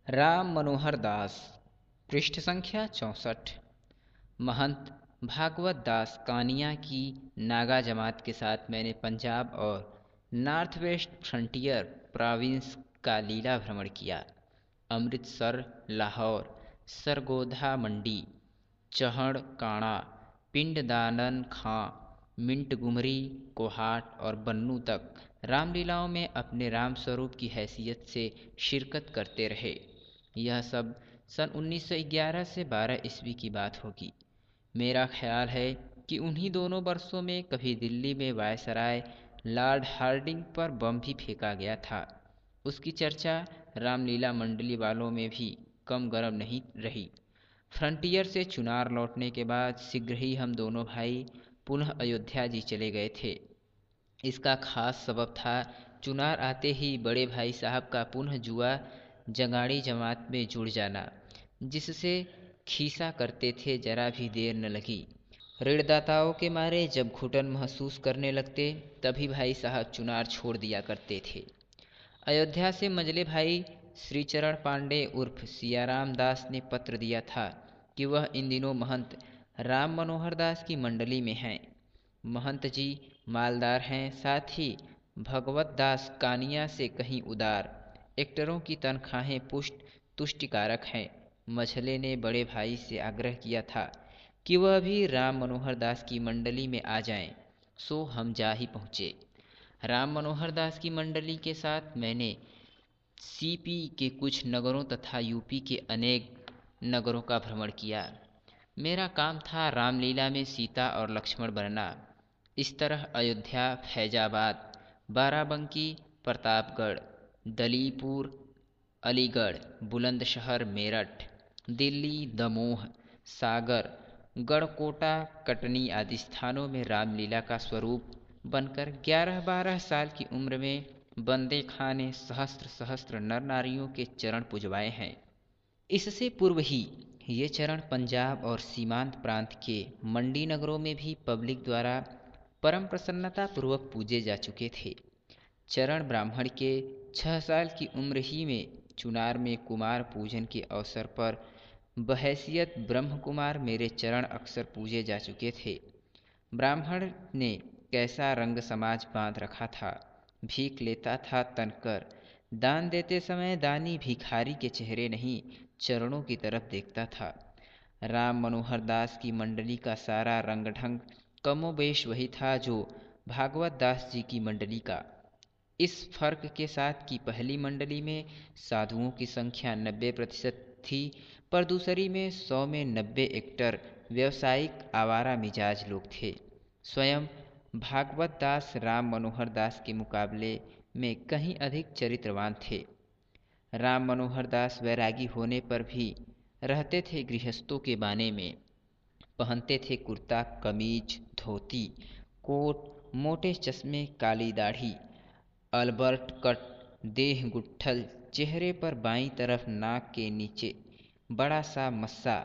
राम मनोहर दास। पृष्ठ संख्या 64। महंत भागवत दास कानिया की नागा जमात के साथ मैंने पंजाब और नॉर्थ वेस्ट फ्रंटियर प्रोविंस का लीला भ्रमण किया। अमृतसर, लाहौर, सरगोधा मंडी, चहड़ काणा, पिंडदानन खां, मिंटगुमरी, कोहाट और बन्नू तक रामलीलाओं में अपने राम स्वरूप की हैसियत से शिरकत करते रहे। यह सब सन 1911 से 12 ईस्वी की बात होगी। मेरा ख्याल है कि उन्हीं दोनों वर्षों में कभी दिल्ली में वायसराय लॉर्ड हार्डिंग पर बम भी फेंका गया था। उसकी चर्चा रामलीला मंडली वालों में भी कम गर्म नहीं रही। फ्रंटियर से चुनार लौटने के बाद शीघ्र ही हम दोनों भाई पुनः अयोध्या जी चले गए थे। इसका खास सबब था चुनार आते ही बड़े भाई साहब का पुनः जुआ जगाड़ी जमात में जुड़ जाना, जिससे खीसा करते थे जरा भी देर न लगी। ऋणदाताओं के मारे जब घुटन महसूस करने लगते तभी भाई साहब चुनार छोड़ दिया करते थे। अयोध्या से मंझले भाई श्रीचरण पांडे उर्फ सियाराम दास ने पत्र दिया था कि वह इन दिनों महंत राम मनोहर दास की मंडली में हैं। महंत जी मालदार हैं, साथ ही भगवत दास कानिया से कहीं उदार। एक्टरों की तनख्वाहें पुष्ट तुष्टिकारक हैं। मझले ने बड़े भाई से आग्रह किया था कि वह भी राम मनोहर दास की मंडली में आ जाएं, सो हम जा ही पहुँचे। राम मनोहर दास की मंडली के साथ मैंने सीपी के कुछ नगरों तथा यूपी के अनेक नगरों का भ्रमण किया। मेरा काम था रामलीला में सीता और लक्ष्मण बनना। इस तरह अयोध्या, फैजाबाद, बाराबंकी, प्रतापगढ़, दलीपुर, अलीगढ़, बुलंदशहर, मेरठ, दिल्ली, दमोह, सागर, गढ़कोटा, कटनी आदि स्थानों में रामलीला का स्वरूप बनकर 11-12 साल की उम्र में बंदे खां ने सहस्त्र सहस्त्र नर नारियों के चरण पुजवाए हैं। इससे पूर्व ही ये चरण पंजाब और सीमांत प्रांत के मंडी नगरों में भी पब्लिक द्वारा परम प्रसन्नता पूर्वक पूजे जा चुके थे। चरण ब्राह्मण के 6 साल की उम्र ही में चुनार में कुमार पूजन के अवसर पर बहैसियत ब्रह्म कुमार मेरे चरण अक्सर पूजे जा चुके थे। ब्राह्मण ने कैसा रंग समाज बांध रखा था। भीख लेता था तनकर। दान देते समय दानी भिखारी के चेहरे नहीं, चरणों की तरफ देखता था। राम मनोहर दास की मंडली का सारा रंग ढंग कमोबेश वही था जो भागवत दास जी की मंडली का। इस फर्क के साथ कि पहली मंडली में साधुओं की संख्या 90% थी, पर दूसरी में 100 में 90 एक्टर व्यावसायिक आवारा मिजाज लोग थे। स्वयं भागवत दास राम मनोहर दास के मुकाबले में कहीं अधिक चरित्रवान थे। राम मनोहर दास वैरागी होने पर भी रहते थे गृहस्थों के बाने में। पहनते थे कुर्ता कमीज, धोती, कोट, मोटे चश्मे, काली दाढ़ी, अल्बर्ट कट, देह गुट्ठल, चेहरे पर बाईं तरफ नाक के नीचे बड़ा सा मस्सा।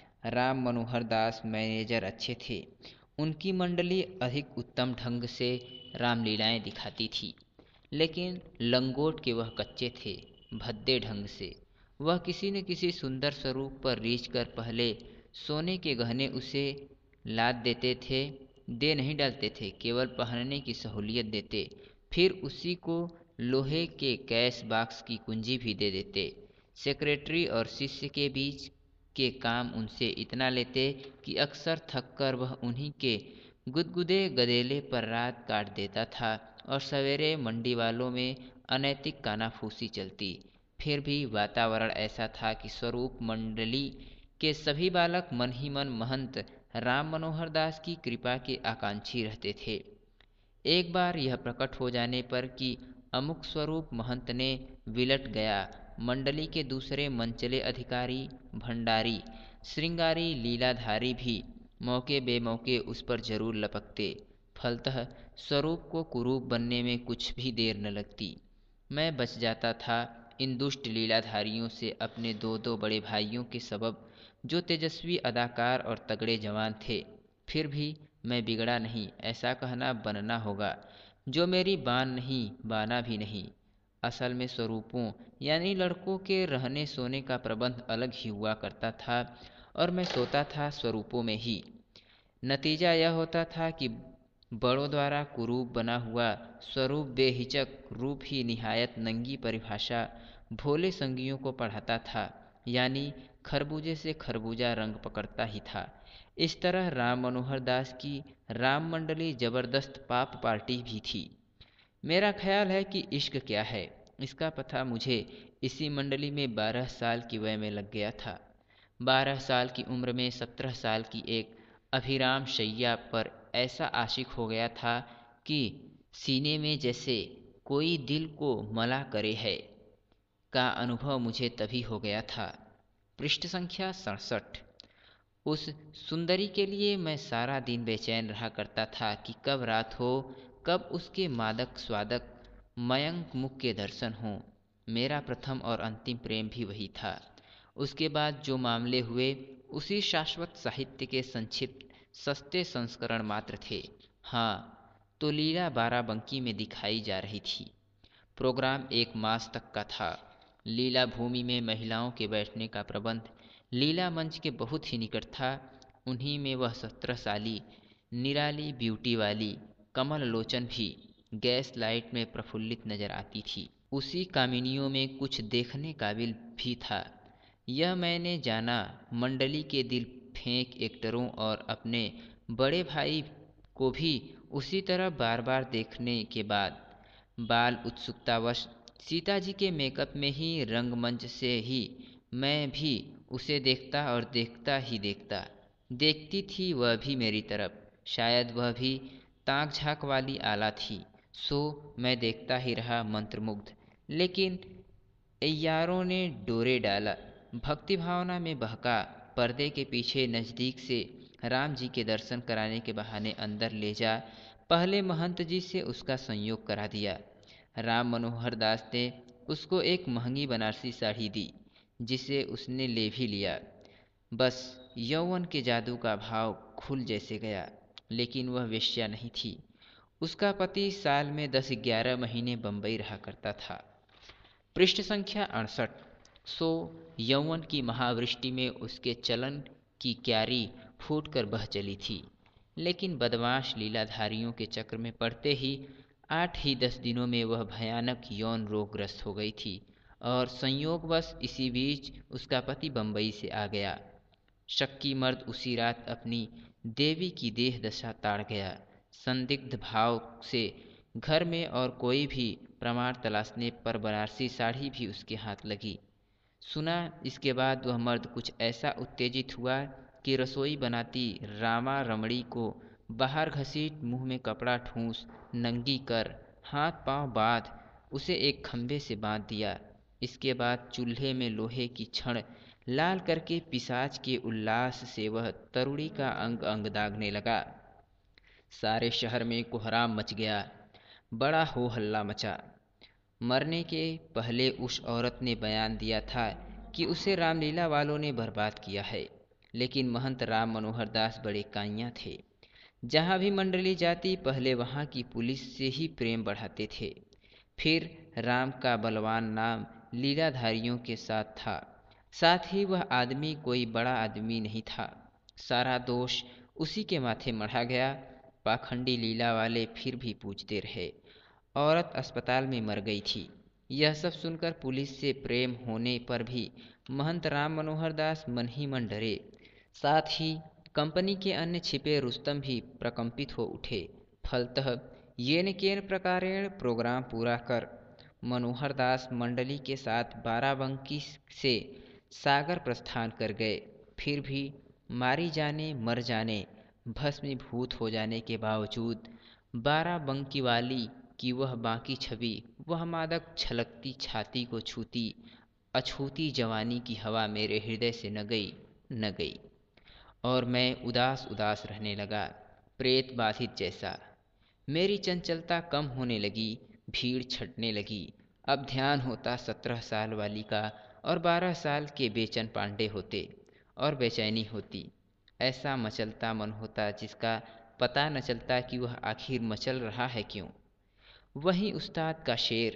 राम मनोहर दास मैनेजर अच्छे थे। उनकी मंडली अधिक उत्तम ढंग से रामलीलाएं दिखाती थी, लेकिन लंगोट के वह कच्चे थे, भद्दे ढंग से। वह किसी न किसी सुंदर स्वरूप पर रीझ कर पहले सोने के गहने उसे लाद देते थे, दे नहीं डालते थे, केवल पहनने की सहूलियत देते, फिर उसी को लोहे के कैश बॉक्स की कुंजी भी दे देते। सेक्रेटरी और शिष्य के बीच के काम उनसे इतना लेते कि अक्सर थककर वह उन्हीं के गुदगुदे गदेले पर रात काट देता था और सवेरे मंडी वालों में अनैतिक कानाफूसी चलती। फिर भी वातावरण ऐसा था कि स्वरूप मंडली के सभी बालक मन ही मन महंत राम मनोहर दास की कृपा के आकांक्षी रहते थे। एक बार यह प्रकट हो जाने पर कि अमुक स्वरूप महंत ने विलट गया, मंडली के दूसरे मंचले अधिकारी, भंडारी, श्रृंगारी, लीलाधारी भी मौके बेमौके उस पर जरूर लपकते। फलतः स्वरूप को कुरूप बनने में कुछ भी देर न लगती। मैं बच जाता था इन दुष्ट लीलाधारियों से अपने दो दो बड़े भाइयों के सबब, जो तेजस्वी अदाकार और तगड़े जवान थे। फिर भी मैं बिगड़ा नहीं, ऐसा कहना बनना होगा। जो मेरी बान नहीं, बाना भी नहीं। असल में स्वरूपों यानी लड़कों के रहने सोने का प्रबंध अलग ही हुआ करता था और मैं सोता था स्वरूपों में ही। नतीजा यह होता था कि बड़ों द्वारा कुरूप बना हुआ स्वरूप बेहिचक रूप ही निहायत नंगी परिभाषा भोले संगियों को पढ़ाता था, यानी खरबूजे से खरबूजा रंग पकड़ता ही था। इस तरह राम मनोहर दास की राम मंडली जबरदस्त पाप पार्टी भी थी। मेरा ख्याल है कि इश्क क्या है इसका पता मुझे इसी मंडली में 12 साल की वय में लग गया था। 12 साल की उम्र में 17 साल की एक अभिराम शैया पर ऐसा आशिक हो गया था कि सीने में जैसे कोई दिल को मला करे है का अनुभव मुझे तभी हो गया था। पृष्ठ संख्या 67। उस सुंदरी के लिए मैं सारा दिन बेचैन रहा करता था कि कब रात हो, कब उसके मादक स्वादक मयंक मुख के दर्शन हों। मेरा प्रथम और अंतिम प्रेम भी वही था। उसके बाद जो मामले हुए उसी शाश्वत साहित्य के संक्षिप्त सस्ते संस्करण मात्र थे। हाँ, तो लीला बाराबंकी में दिखाई जा रही थी। प्रोग्राम 1 मास तक का था। लीला भूमि में महिलाओं के बैठने का प्रबंध लीला मंच के बहुत ही निकट था। उन्हीं में वह 17 साली निराली ब्यूटी वाली कमल लोचन भी गैस लाइट में प्रफुल्लित नजर आती थी। उसी कामिनियों में कुछ देखने काबिल भी था। यह मैंने जाना मंडली के दिल फेंक एक्टरों और अपने बड़े भाई को भी उसी तरह बार बार देखने के बाद बाल उत्सुकतावश सीता जी के मेकअप में ही रंगमंच से ही मैं भी उसे देखता और देखता ही देखता। देखती थी वह भी मेरी तरफ, शायद वह भी ताक झांक वाली आला थी। सो मैं देखता ही रहा मंत्रमुग्ध। लेकिन अय्यारों ने डोरे डाला, भक्ति भावना में बहका, पर्दे के पीछे नजदीक से राम जी के दर्शन कराने के बहाने अंदर ले जा पहले महंत जी से उसका संयोग करा दिया। राम मनोहर दास ने उसको एक महंगी बनारसी साड़ी दी, जिसे उसने ले भी लिया। बस यौवन के जादू का भाव खुल जैसे गया। लेकिन वह वेश्या नहीं थी। उसका पति साल में 10-11 महीने बंबई रहा करता था। पृष्ठ संख्या 68। सो यौवन की महावृष्टि में उसके चलन की क्यारी फूटकर बह चली थी। लेकिन बदमाश लीलाधारियों के चक्र में पड़ते ही 8 ही 10 दिनों में वह भयानक यौन रोगग्रस्त हो गई थी और संयोगवश इसी बीच उसका पति बंबई से आ गया। शक्की मर्द उसी रात अपनी देवी की देह दशा ताड़ गया। संदिग्ध भाव से घर में और कोई भी प्रमाण तलाशने पर बनारसी साड़ी भी उसके हाथ लगी। सुना इसके बाद वह मर्द कुछ ऐसा उत्तेजित हुआ कि रसोई बनाती रामा रमणी को बाहर घसीट मुंह में कपड़ा ठूंस नंगी कर हाथ पांव बांध उसे एक खंभे से बांध दिया। इसके बाद चूल्हे में लोहे की छड़ लाल करके पिशाच के उल्लास से वह तरुणी का अंग अंग दागने लगा। सारे शहर में कोहराम मच गया। बड़ा हो हल्ला मचा। मरने के पहले उस औरत ने बयान दिया था कि उसे रामलीला वालों ने बर्बाद किया है। लेकिन महंत राम मनोहर दास बड़े काइयाँ थे। जहाँ भी मंडली जाती पहले वहाँ की पुलिस से ही प्रेम बढ़ाते थे। फिर राम का बलवान नाम लीलाधारियों के साथ था। साथ ही वह आदमी कोई बड़ा आदमी नहीं था। सारा दोष उसी के माथे मढ़ा गया। पाखंडी लीला वाले फिर भी पूछते रहे। औरत अस्पताल में मर गई थी। यह सब सुनकर पुलिस से प्रेम होने पर भी महंत राम मनोहर दास मन ही मन डरे। साथ ही कंपनी के अन्य छिपे रुस्तम भी प्रकंपित हो उठे। फलतः येन केन प्रकारेण प्रोग्राम पूरा कर मनोहर दास मंडली के साथ बाराबंकी से सागर प्रस्थान कर गए। फिर भी मारी जाने मर जाने भस्मीभूत हो जाने के बावजूद बाराबंकी वाली कि वह बाकी छवि, वह मादक छलकती छाती को छूती अछूती जवानी की हवा मेरे हृदय से न गई और मैं उदास उदास रहने लगा, प्रेत बाधित जैसा। मेरी चंचलता कम होने लगी, भीड़ छटने लगी। अब ध्यान होता 17 साल वाली का और 12 साल के बेचन पांडे होते और बेचैनी होती। ऐसा मचलता मन होता जिसका पता न चलता कि वह आखिर मचल रहा है क्यों। वही उस्ताद का शेर,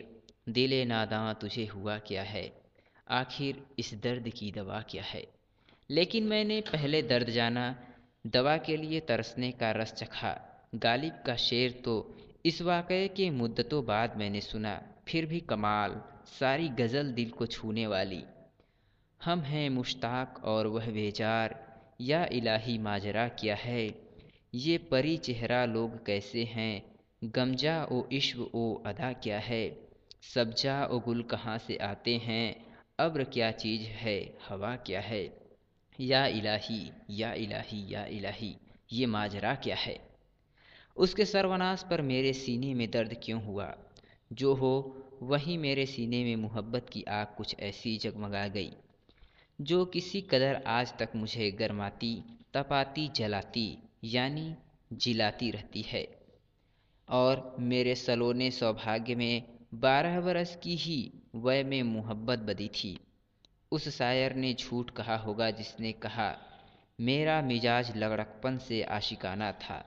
दिले नादां तुझे हुआ क्या है, आखिर इस दर्द की दवा क्या है। लेकिन मैंने पहले दर्द जाना, दवा के लिए तरसने का रस चखा। गालिब का शेर तो इस वाक़ये के मुद्दतों बाद मैंने सुना, फिर भी कमाल, सारी गज़ल दिल को छूने वाली। हम हैं मुश्ताक और वह बेजार, या इलाही माजरा क्या है। ये परी चेहरा लोग कैसे हैं, गमजा ओ इश्क ओ अदा क्या है। सब्जा ओ गुल कहाँ से आते हैं, अब्र क्या चीज़ है, हवा क्या है। या इलाही, या इलाही, या इलाही, ये माजरा क्या है। उसके सर्वनाश पर मेरे सीने में दर्द क्यों हुआ। जो हो, वहीं मेरे सीने में मोहब्बत की आग कुछ ऐसी जगमगा गई, जो किसी कदर आज तक मुझे गरमाती, तपाती, जलाती, यानी जिलाती रहती है। और मेरे सलोने सौभाग्य में 12 बरस की ही वय में मोहब्बत बदी थी। उस शायर ने झूठ कहा होगा जिसने कहा, मेरा मिजाज लगड़कपन से आशिकाना था,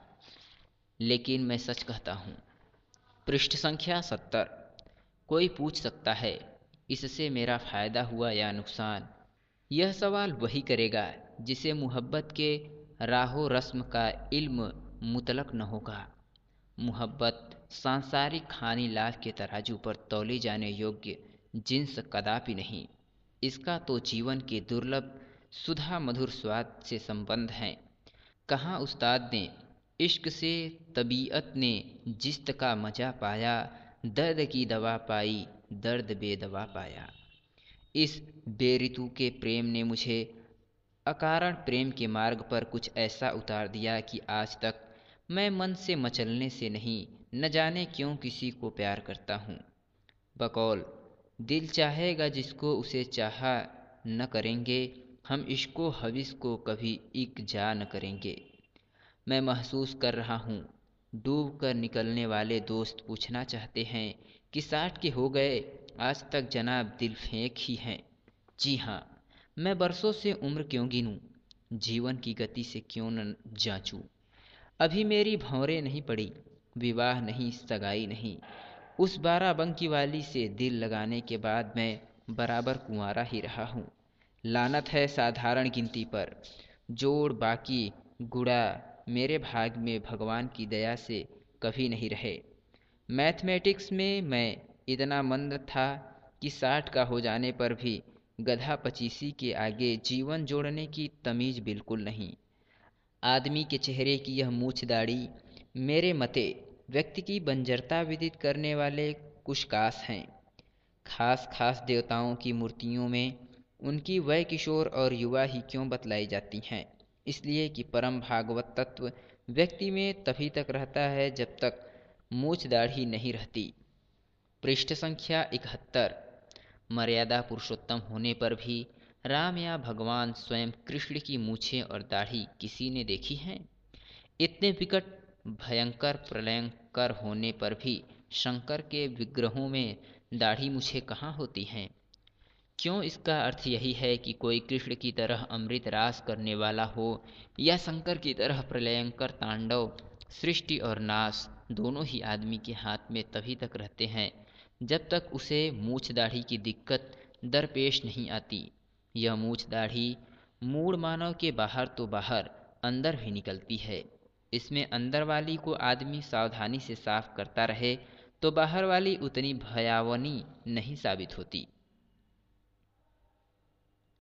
लेकिन मैं सच कहता हूँ। पृष्ठ संख्या 70। कोई पूछ सकता है, इससे मेरा फ़ायदा हुआ या नुकसान। यह सवाल वही करेगा जिसे मोहब्बत के राहो रस्म का इल्म मुतलक न होगा। मोहब्बत सांसारिक खानी लाभ के तराजू पर तौले जाने योग्य जिन्स कदापि नहीं। इसका तो जीवन के दुर्लभ सुधा मधुर स्वाद से संबंध है। कहाँ उस्ताद ने इश्क से तबीयत ने जिस्त का मजा पाया, दर्द की दवा पाई, दर्द बेदवा पाया। इस बेऋतु के प्रेम ने मुझे अकारण प्रेम के मार्ग पर कुछ ऐसा उतार दिया कि आज तक मैं मन से मचलने से नहीं, न जाने क्यों किसी को प्यार करता हूँ। बकौल दिल चाहेगा जिसको उसे चाहा न करेंगे, हम इश्को हविस को कभी इक जा न करेंगे। मैं महसूस कर रहा हूँ, डूब कर निकलने वाले दोस्त पूछना चाहते हैं कि 60 के हो गए, आज तक जनाब दिल फेंक ही हैं। जी हाँ, मैं बरसों से उम्र क्यों गिनूं, जीवन की गति से क्यों न जांचूं। अभी मेरी भौरें नहीं पड़ी, विवाह नहीं, सगाई नहीं। उस 12 बंकी वाली से दिल लगाने के बाद मैं बराबर कुंवारा ही रहा हूँ। लानत है साधारण गिनती पर, जोड़ बाकी गुणा मेरे भाग में भगवान की दया से कभी नहीं रहे। मैथमेटिक्स में मैं इतना मंद था कि 60 का हो जाने पर भी गधा पचीसी के आगे जीवन जोड़ने की तमीज़ बिल्कुल नहीं। आदमी के चेहरे की यह मूछ दाढ़ी मेरे मते व्यक्ति की बंजरता विदित करने वाले कुछ कास हैं। खास खास देवताओं की मूर्तियों में उनकी वय किशोर और युवा ही क्यों बतलाई जाती हैं। इसलिए कि परम भागवत तत्व व्यक्ति में तभी तक रहता है जब तक मूछ दाढ़ी नहीं रहती। पृष्ठ संख्या 71। मर्यादा पुरुषोत्तम होने पर भी राम या भगवान स्वयं कृष्ण की मूछें और दाढ़ी किसी ने देखी हैं। इतने विकट भयंकर प्रलयंकर होने पर भी शंकर के विग्रहों में दाढ़ी मूछें कहाँ होती हैं। क्यों? इसका अर्थ यही है कि कोई कृष्ण की तरह अमृत रास करने वाला हो, या शंकर की तरह प्रलयंकर तांडव। सृष्टि और नाश दोनों ही आदमी के हाथ में तभी तक रहते हैं जब तक उसे मूछ दाढ़ी की दिक्कत दरपेश नहीं आती। यह मूछ दाढ़ी मूड मानव के बाहर तो बाहर, अंदर भी निकलती है। इसमें अंदर वाली को आदमी सावधानी से साफ करता रहे तो बाहर वाली उतनी भयावनी नहीं साबित होती।